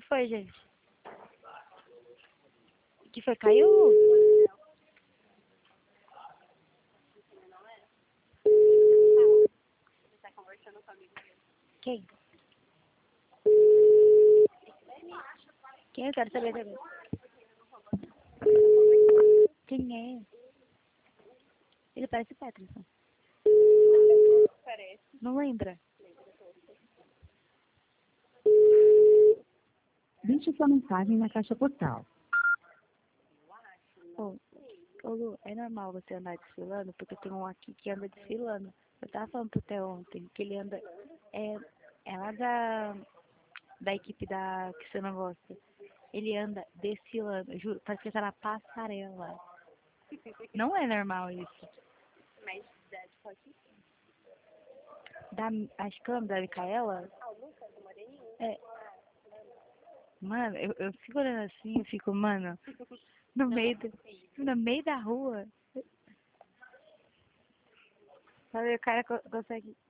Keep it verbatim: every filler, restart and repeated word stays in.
foi, gente? O que foi? Caiu? Quem? Quem? Eu quero saber também. Quem é? Ele parece Peterson. Parece. Não lembra? Deixe sua mensagem na caixa postal. Ô, ô Lu, é normal você andar desfilando? Porque tem um aqui que anda desfilando. Eu tava falando pro Theo ontem que ele anda... É, é lá da, da equipe da que você não gosta. Ele anda desfilando, juro, parece que ele tá na passarela. Não é normal isso. Mais idade só que. Da, acho que é o nome da Micaela? Ah, o Lucas, o moreninho? É. Mano, eu, eu fico olhando assim, eu fico, mano, no meio, do, no meio da rua. Sabe, o cara co- consegue